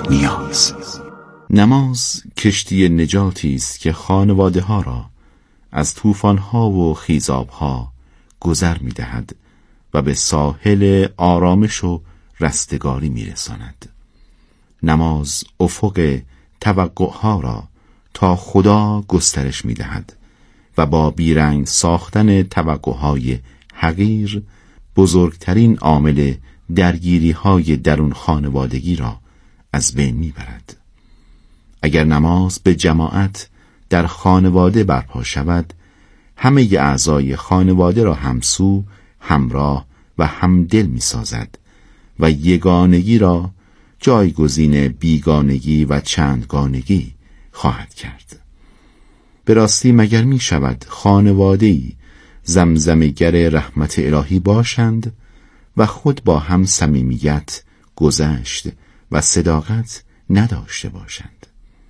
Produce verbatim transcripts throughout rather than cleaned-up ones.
نیاز. نماز کشتی نجاتی است که خانواده ها را از طوفان ها و خیزاب ها گذر می دهد و به ساحل آرامش و رستگاری می رساند. نماز افق توقع ها را تا خدا گسترش می دهد و با بیرنگ ساختن توقع های حقیر بزرگترین عامل درگیری های درون خانوادگی را از بین می برد. اگر نماز به جماعت در خانواده برپا شود، همه اعضای خانواده را همسو، همراه و همدل می سازد و یگانگی را جایگزین بیگانگی و چندگانگی خواهد کرد. به راستی مگر می شود خانواده‌ای زمزمه‌گر رحمت الهی باشند و خود با هم صمیمیت، گذشت و صداقت نداشته باشند؟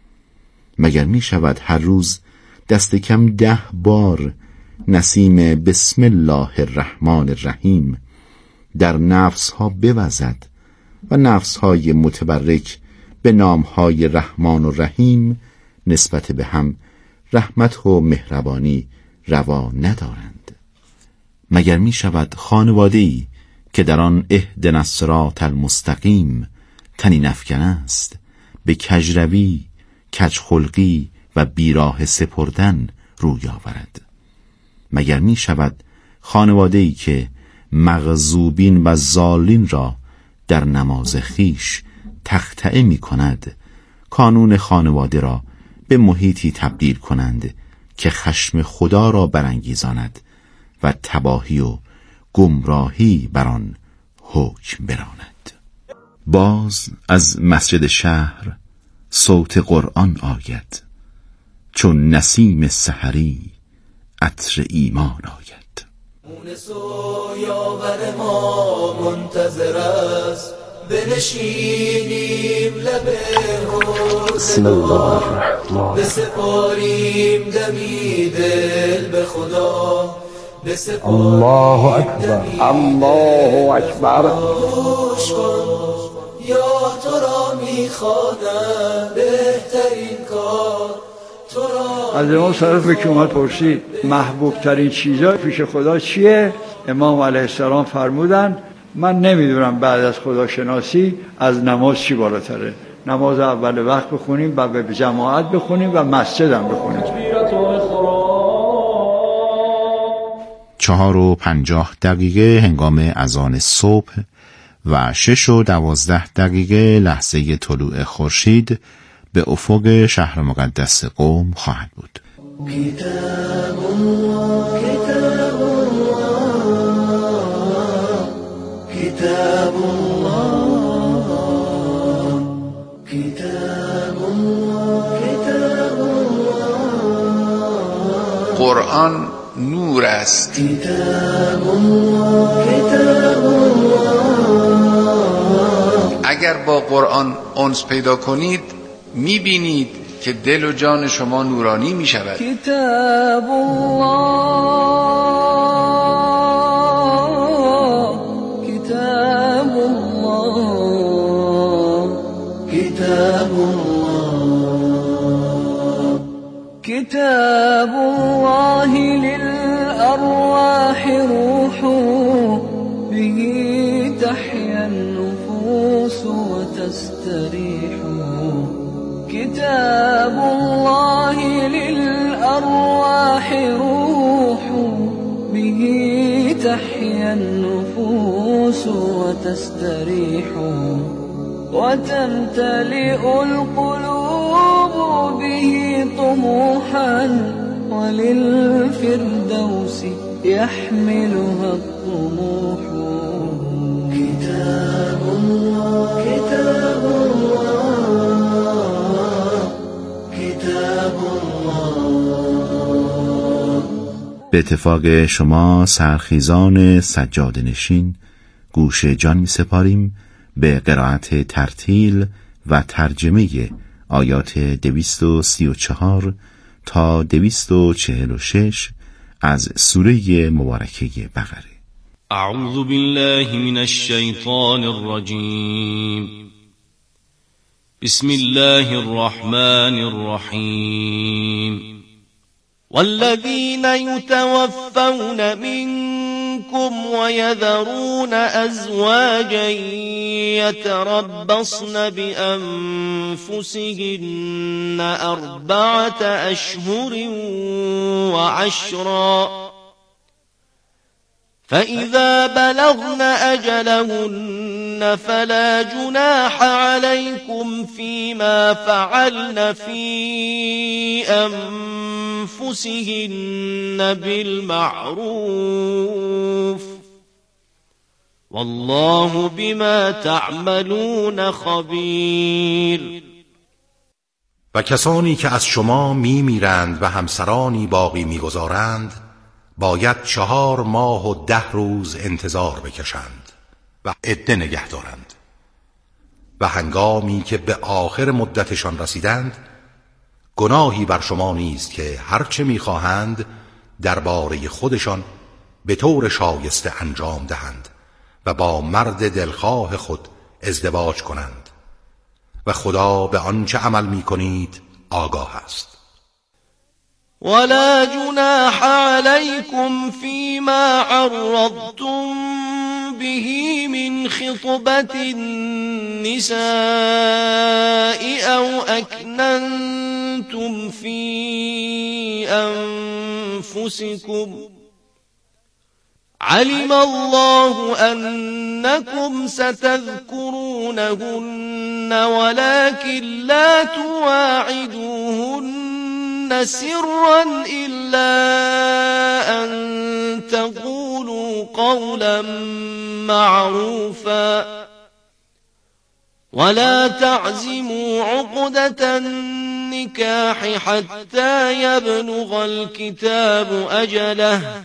مگر می شود هر روز دست کم ده بار نسیم بسم الله الرحمن الرحیم در نفس ها بوزد و نفس های متبرک به نام های رحمان و رحیم نسبت به هم رحمت و مهربانی روا ندارند؟ مگر می شود خانواده‌ای که در آن اهدنا الصراط المستقیم طنین افکن است به کجروی، کجخلقی و بیراه سپردن روی آورد؟ مگر می شود خانواده‌ای که مغضوبین و ضالین را در نماز خیش تخطئه می کند کانون خانواده را به محیطی تبدیل کنند که خشم خدا را برانگیزاند و تباهی و گمراهی بر آن حکم براند؟ باز از مسجد شهر صوت قرآن آید، چون نسیم سحری عطر ایمان آید. مونس و یاور ما منتظر است، بنشینیم لب بسم الله الرحمن بسپاریم دمی دل به خدا، الله اکبر الله اکبر. گوش کن یا تو را میخوانم بهترین کار تو را. از امام صادق که اومد پرسید محبوب ترین چیزا پیش خدا چیه؟ امام علیه السلام فرمودن من نمیدونم بعد از خداشناسی از نماز چی بالاتره. نماز اول وقت بخونیم و به جماعت بخونیم و مسجد هم بخونیم. چهار و پنجاه دقیقه هنگام اذان صبح و شش و دوازده دقیقه لحظه طلوع خورشید به افق شهر مقدس قم خواهد بود. کتاب الله کتاب الله کتاب الله کتاب الله کتاب الله. قرآن نور است. کتاب الله کتاب الله. اگر با قرآن انس پیدا کنید میبینید که دل و جان شما نورانی میشود. کتاب الله کتاب الله کتاب الله کتاب الله للأرواح روح به تحيا النفوس وتستريح. كتاب الله للأرواح روح به تحيا النفوس وتستريح. وتمتلئ القلوب به طموحا وللفردوس يحملها الطموح. كتاب الله كتاب الله كتاب الله. به اتفاق شما سرخیزان سجاده نشین گوش جان می سپاریم به قرائت ترتیل و ترجمه آیات دویست و سی و چهار تا دویست و چهل و شش از سوره مبارکه بقره. اعوذ بالله من الشیطان الرجیم. بسم الله الرحمن الرحيم والذين يتوفون منكم ويذرون أزواجا يتربصن بأنفسهن أربعة أشهر وعشرا فإذا بلغن أجلهن فلا جناح عليكم فيما فعلن في أنفسهن بالمعروف والله بما تعملون خبیر. و کسانی که از شما می میرند و همسرانی باقی میگذارند باید چهار ماه و ده روز انتظار بکشند و عده نگه دارند و هنگامی که به آخر مدتشان رسیدند گناهی بر شما نیست که هرچه میخواهند درباره خودشان به طور شایسته انجام دهند و با مرد دلخواه خود ازدواج کنند و خدا به آنچه عمل میکنید آگاه است. ولا جناح عليكم فيما عرضتم به من خطبة النساء أو أكننتم في أنفسكم علم الله أنكم ستذكرونهن ولكن لا تواعدوهن سرا إلا أن تقولوا قولا معروفا ولا تعزموا عقدة النكاح حتى يبلغ الكتاب أجله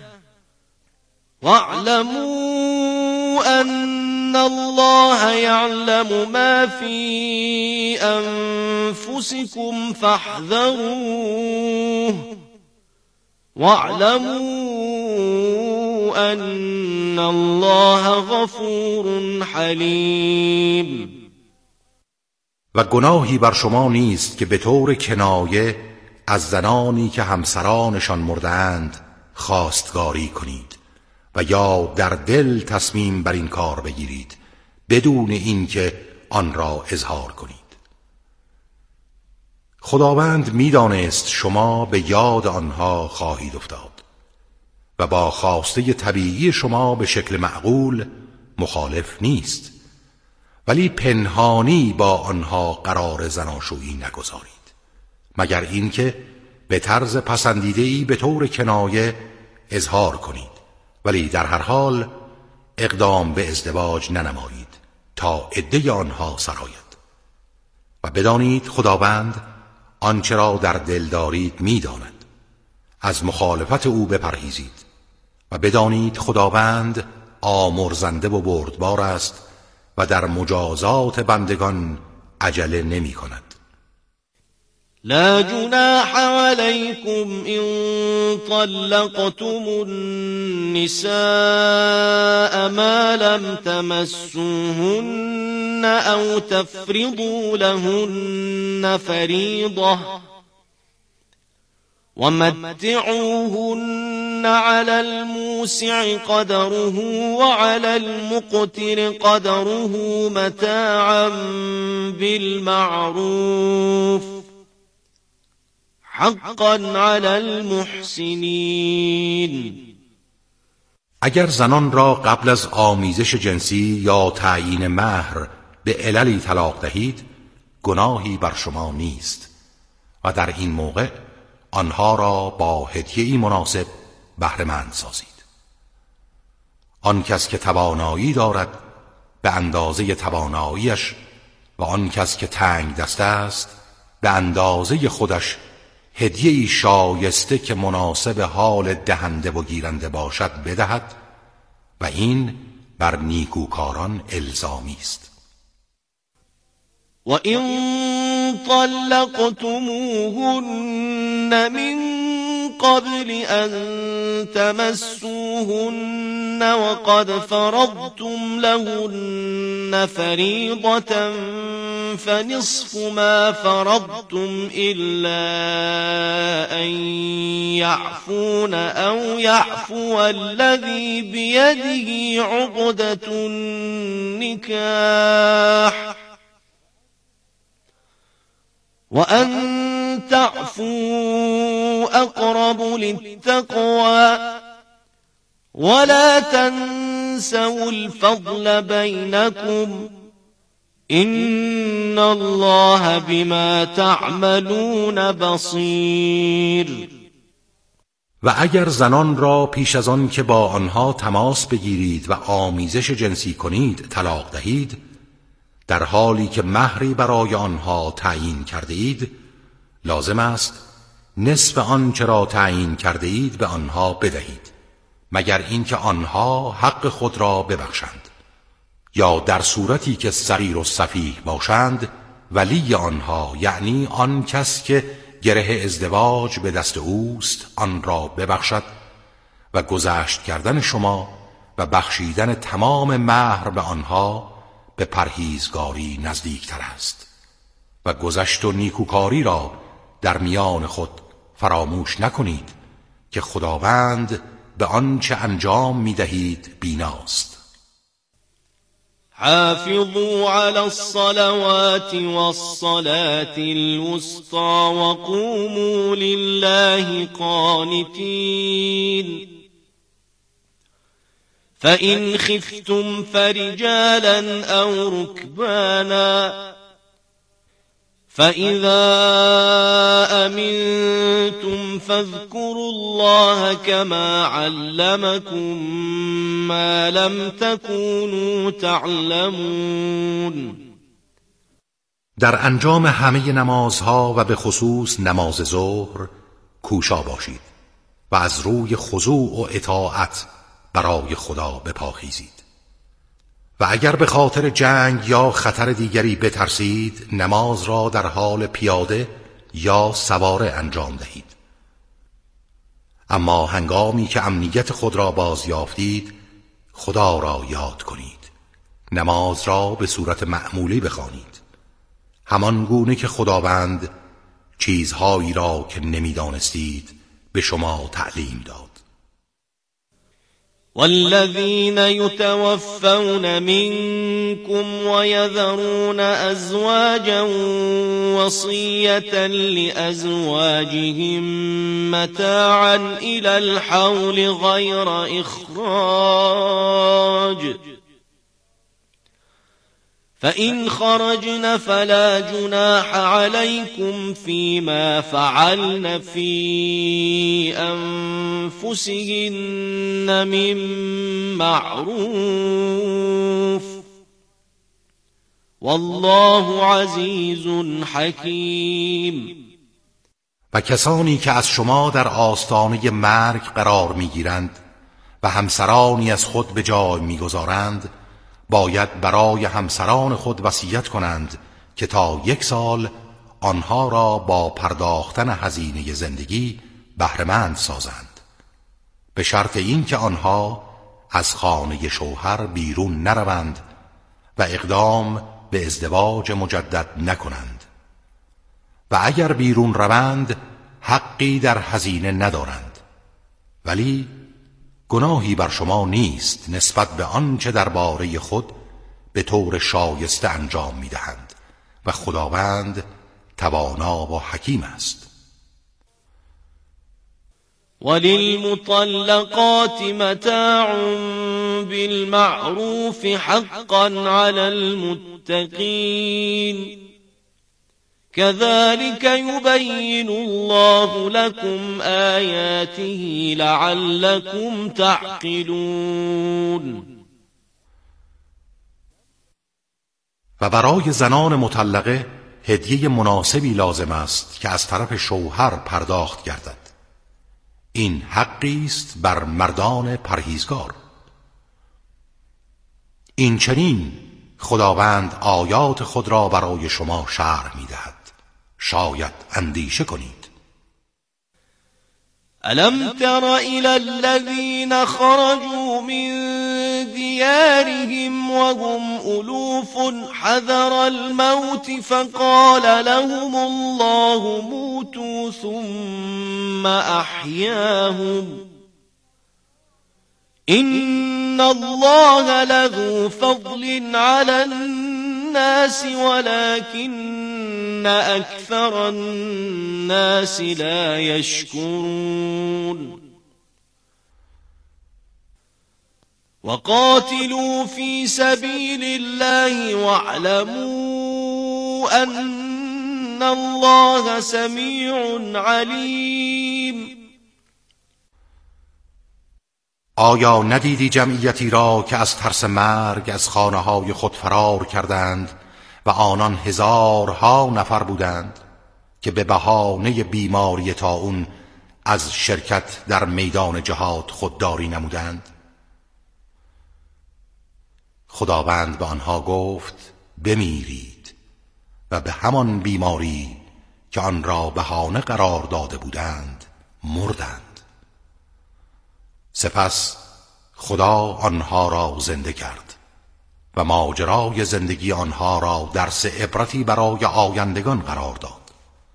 واعلموا أن الله يعلم ما في أنفسكم فاحذروه واعلموا أن الله غفور حليم. و گناهی بر شما نیست که به طور کنایه از زنانی که همسرانشان مردند خواستگاری کنید و یا در دل تصمیم بر این کار بگیرید بدون اینکه آن را اظهار کنید. خداوند میدانست شما به یاد آنها خواهید افتاد و با خواسته طبیعی شما به شکل معقول مخالف نیست، ولی پنهانی با آنها قرار زناشویی نگذارید مگر اینکه به طرز پسندیده‌ای به طور کنایه اظهار کنید، ولی در هر حال اقدام به ازدواج ننمایید تا عده آنها سرآید. و بدانید خداوند آنچه را در دل دارید می‌داند. از مخالفت او بپرهیزید و بدانید خداوند آمرزنده و بردبار است و در مجازات بندگان عجله نمی کند. لا جناح عليكم إن طلقتم النساء ما لم تمسوهن أو تفرضوا لهن فريضة ومتعوهن على الموسع قدره وعلى المقتر قدره متاعا بالمعروف حقا على المحسنين. اگر زنان را قبل از آمیزش جنسی یا تعیین مهر به عللی طلاق دهید گناهی بر شما نیست و در این موقع آنها را با هدیه‌ای مناسب بهره مند سازید. آن کس که توانایی دارد به اندازه تواناییش و آن کس که تنگ دست است به اندازه خودش هدیه‌ای شایسته که مناسب حال دهنده و گیرنده باشد بدهد و این بر نیکوکاران الزامی است. وَإِن طَلَّقْتُمُوهُنَّ مِن قبل أن تمسوهن وقد فرضتم لهن فريضة فنصف ما فرضتم إلا أن يعفون أو يعفو الذي بيده عقدة النكاح وأن تعفوا أقرب للتقوى ولا تنسوا الفضل بينكم إن الله بما تعملون بصیر. و اگر زنان را پیش از آن که با آنها تماس بگیرید و آمیزش جنسی کنید طلاق دهید، در حالی که مهری برای آنها تعیین کرده اید، لازم است نصف آنچه را تعیین کرده اید به آنها بدهید، مگر اینکه آنها حق خود را ببخشند، یا در صورتی که صغیر و سفیه باشند ولی آنها، یعنی آن کس که گره ازدواج به دست اوست، آن را ببخشد و گذشت کردن شما و بخشیدن تمام مهر به آنها به پرهیزگاری نزدیکتر است. و گذشت و نیکوکاری را در میان خود فراموش نکنید که خداوند به آنچه انجام می‌دهید بیناست. حافظوا على الصلوات والصلاة الوسطى وقوموا لله قانتين فإن خفتم فرجالا أو ركبانا فإذا أمنتم فاذكروا الله كما علمكم ما لم تكونوا تعلمون. در انجام همه نمازها و به خصوص نماز ظهر کوشا باشید و از روی خضوع و اطاعت برای خدا بپاخیزید. و اگر به خاطر جنگ یا خطر دیگری بترسید، نماز را در حال پیاده یا سواره انجام دهید. اما هنگامی که امنیت خود را بازیافتید، خدا را یاد کنید. نماز را به صورت معمولی بخوانید، همان گونه که خداوند چیزهایی را که نمیدانستید به شما تعلیم داد. والذين يتوفون منكم ويذرون أزواجا وصية لأزواجهم متاعا إلى الحول غير إخراج فإن خرجن فلا جناح عليكم فيما فعلن في أنفسهن من معروف والله عزيز حكيم. و کسانی که از شما در آستانه مرگ قرار میگیرند و همسرانی از خود به جای میگذارند، باید برای همسران خود وصیت کنند که تا یک سال آنها را با پرداختن هزینه زندگی بهره‌مند سازند، به شرط این که آنها از خانه شوهر بیرون نروند و اقدام به ازدواج مجدد نکنند. و اگر بیرون روند حقی در هزینه ندارند، ولی گناهی بر شما نیست نسبت به آنچه درباره خود به طور شایسته انجام می‌دهند و خداوند توانا و حکیم است. وللمطلقات متاع بالمعروف حقا على المتقين كذلك يبين الله لكم آياته لعلكم تعقلون. و برای زنان مطلقه هدیه مناسبی لازم است که از طرف شوهر پرداخت گردد. این حقی است بر مردان پرهیزگار. این چنین خداوند آیات خود را برای شما شرح می‌دهد، شاید اندیشه کنید. ألم تر إلى الذين خرجوا من ديارهم وهم ألوف حذر الموت فقال لهم الله موتوا ثم أحياهم إن الله لذو فضل على الناس ولكن أكثر الناس لا يشكرون وقاتلوا في سبيل الله واعلموا أن الله سميع عليم. آیا ندیدی جمعیتی را که از ترس مرگ از خانه‌های خود فرار کردند و آنان هزارها نفر بودند که به بهانه بیماری طاعون از شرکت در میدان جهاد خودداری نمودند؟ خداوند به آنها گفت بمیرید و به همان بیماری که آن را بهانه قرار داده بودند مردند. سپس خدا آنها را زنده کرد و ماجرای زندگی آنها را درس عبرتی برای آیندگان قرار داد.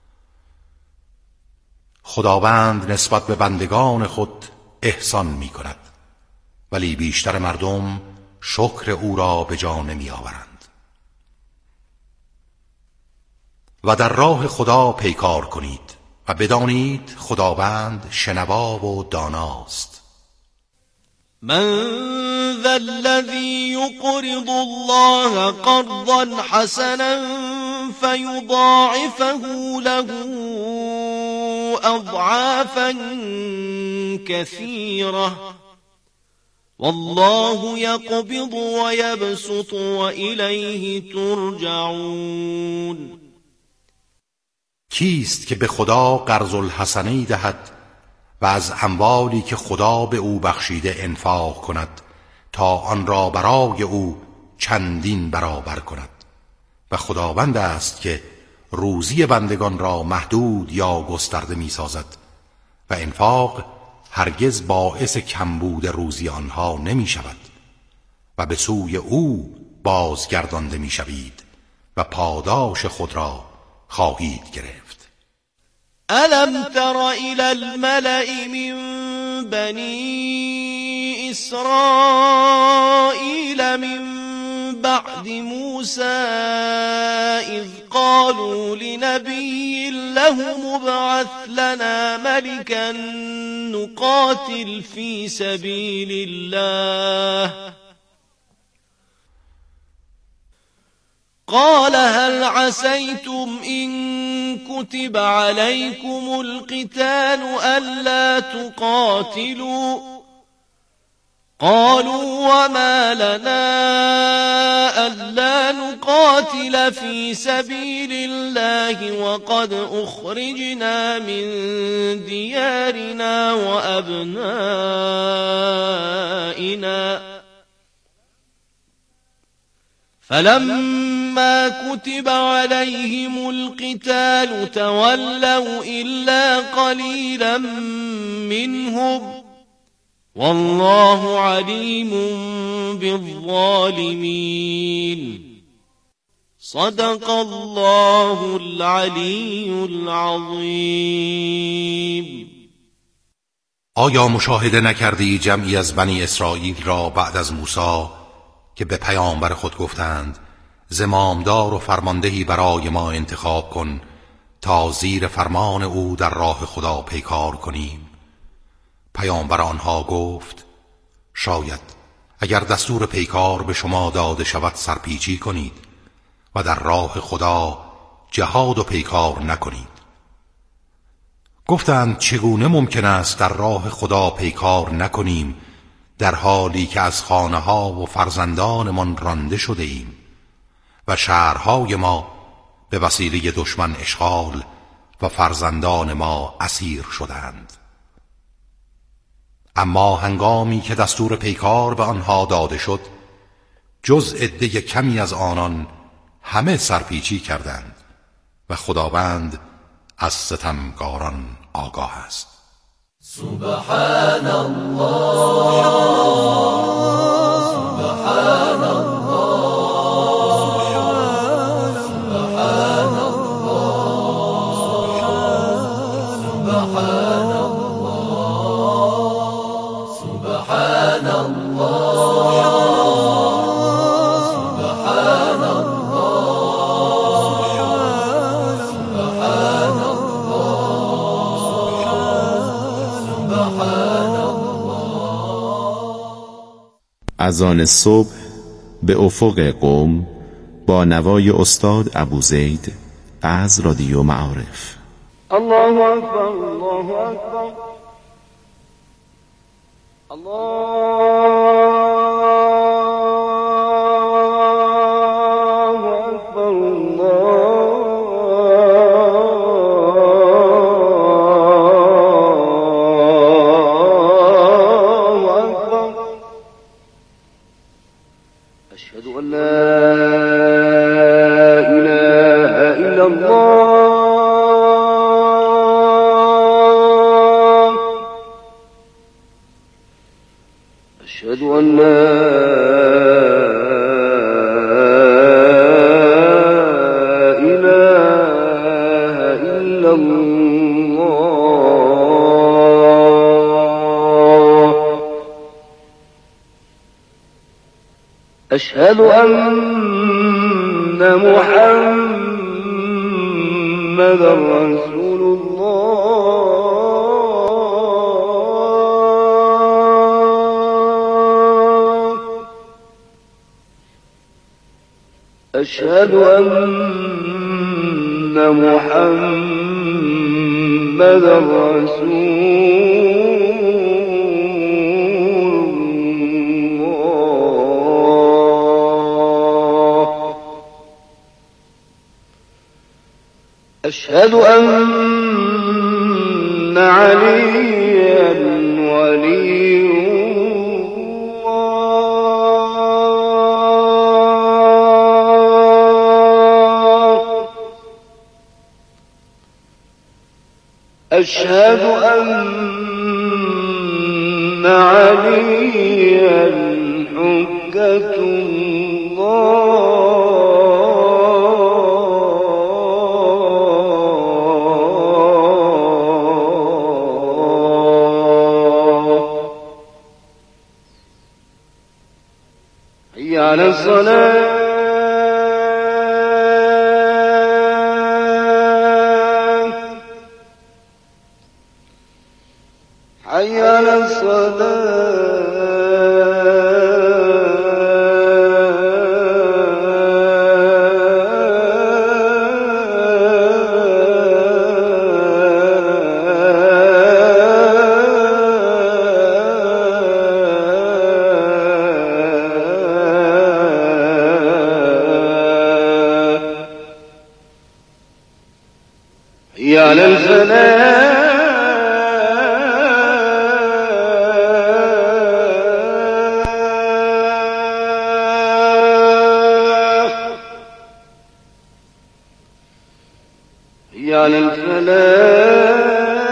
خداوند نسبت به بندگان خود احسان می کند، ولی بیشتر مردم شکر او را به جا نمی آورند. و در راه خدا پیکار کنید و بدانید خداوند شنوا و داناست. من ذا الذي يقرض الله قرضا حسنا فيضاعفه له أضعافا كثيرة والله يقبض ويبسط وإليه ترجعون. کیست که به خدا قرض الحسنی دهد و از اموالی که خدا به او بخشیده انفاق کند تا آن را برای او چندین برابر کند؟ و خداوند است که روزی بندگان را محدود یا گسترده می سازد و انفاق هرگز باعث کمبود روزی آنها نمی شود و به سوی او بازگردانده می شوید و پاداش خود را خواهید گرفت. ألم تر إلى الملأ من بني إسرائيل من بعد موسى إذ قالوا لنبي له مبعث لنا ملكا نقاتل في سبيل الله قال هل عسيتم إن كتب عليكم القتال ألا تقاتلوا قالوا وما لنا ألا نقاتل في سبيل الله وقد أخرجنا من ديارنا وأبنائنا فلما كتب عليهم القتال تولوا إلا قليلا منهم والله عليم بالظالمين. صدق الله العلي العظيم. آیا مشاهده نکردی جمعی از بنی اسرائیل را بعد از موسی که به پیامبر خود گفتند زمامدار و فرماندهی برای ما انتخاب کن تا زیر فرمان او در راه خدا پیکار کنیم؟ پیامبر آنها گفت شاید اگر دستور پیکار به شما داده شود سرپیچی کنید و در راه خدا جهاد و پیکار نکنید. گفتند چگونه ممکن است در راه خدا پیکار نکنیم در حالی که از خانه ها و فرزندانمان رانده شده ایم و شهرهای ما به وسیله دشمن اشغال و فرزندان ما اسیر شدند. اما هنگامی که دستور پیکار به آنها داده شد جز عده کمی از آنان همه سرپیچی کردند و خداوند از ستمگاران آگاه است. سبحان الله سبحان الله سبحان الله سبحان الله سبحان الله سبحان از آن صبح به افق قم با نوای استاد ابوزید از رادیو معارف. الله اکبر الله اکبر الله أشهد أن لا إله إلا الله أشهد أن لا إله إلا الله أشهد أن محمدا رسول الله أشهد أن محمدا رسول أشهد أن عليا ولي الله أشهد أن عليا حجة الله على الصلاة حي على على الفلاح على الفلاح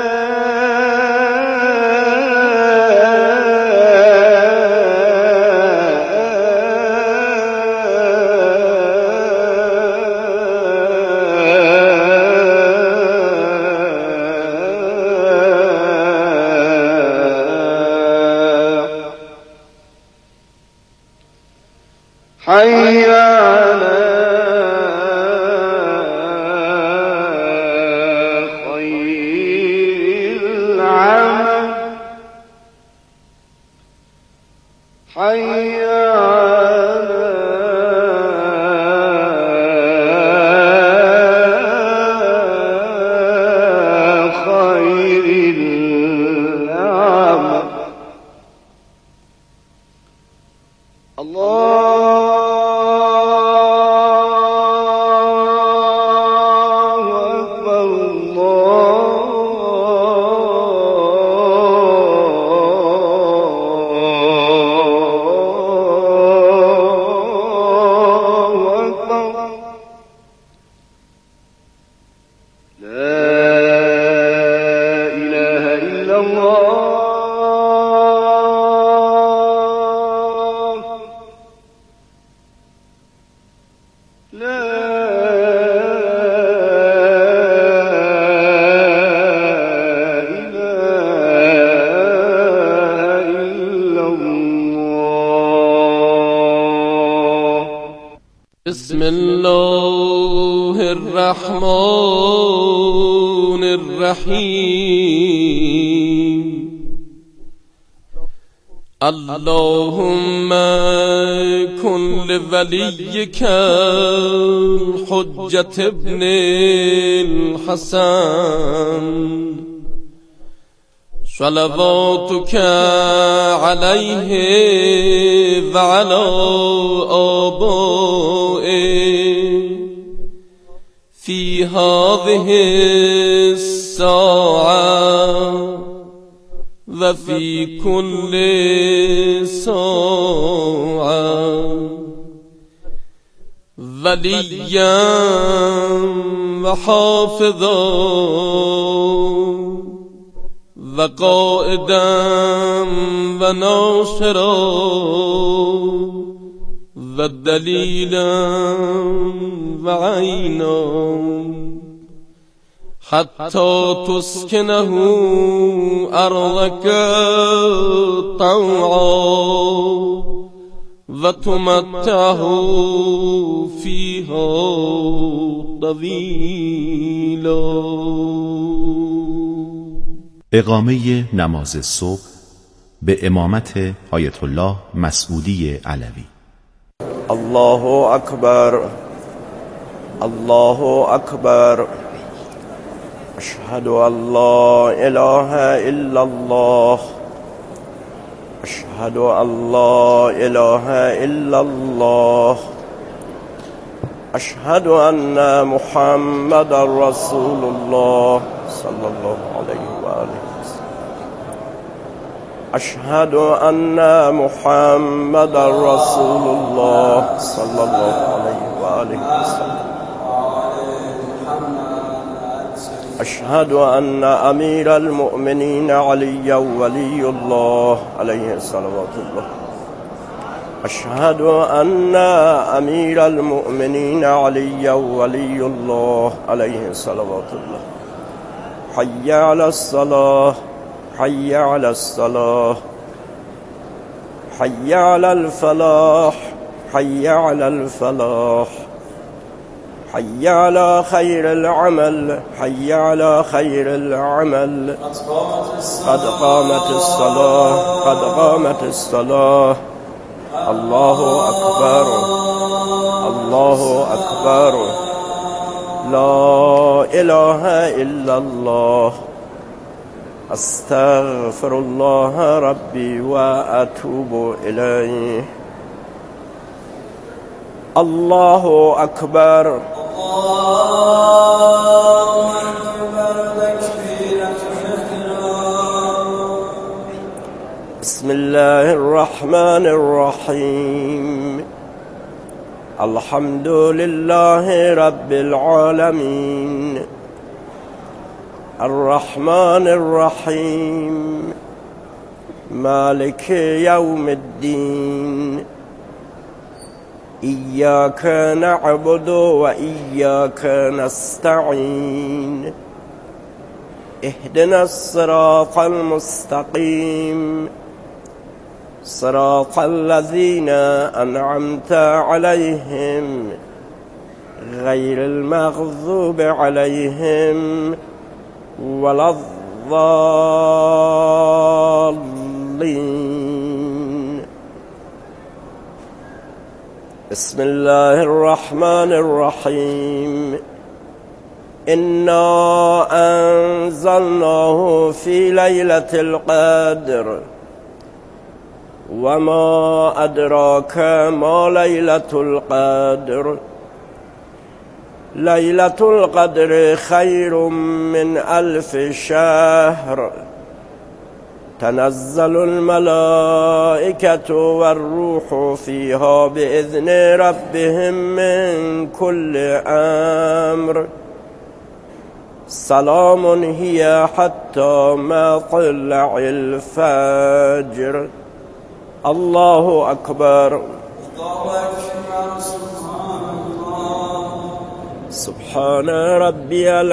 حي على خير العمل حي على خير العمل الله لا إله إلا الله الرحمن الرحیم اللهم کن لولیک الحجة ابن الحسن صلواتك عليه وعلى آبائه في هذه الساعة وفي كل ساعة وليا وحافظا وقائدا وناصرا ودليلا وعينا حتى تسكنه أرضك طوعا وتمتعه فيها طويلا. اقامه نماز صبح به امامت آیت الله مسعودی علوی. الله اکبر الله اکبر اشهد ان لا اله الا الله اشهد ان لا اله الا الله اشهد ان محمد رسول الله صلی الله علیه و آله اشهد ان محمد رسول الله صلی الله علیه و آله اشهد ان امیر المؤمنین علی ولی الله علیه صلوات الله اشهد ان امیر المؤمنین علی ولی الله علیه صلوات الله حي على الصلاة حي على الصلاة حي على الفلاح حي على الفلاح حي على خير العمل حي على خير العمل قد قامت الصلاة قد قامت الصلاة الله أكبر الله أكبر لا إله إلا الله استغفر الله ربي وأتوب إليه. الله أكبر بسم الله الرحمن الرحيم الحمد لله رب العالمين الرحمن الرحيم مالك يوم الدين إياك نعبد وإياك نستعين اهدنا الصراط المستقيم صراط الذين أنعمت عليهم غير المغضوب عليهم ولا الضالين. بسم الله الرحمن الرحيم إنا أنزلناه في ليلة القدر وما أدراك ما ليلة القدر ليلة القدر خير من ألف شهر تنزل الملائكة والروح فيها بإذن ربهم من كل أمر سلام هي حتى مطلع الفجر. الله أكبر سبحان ربي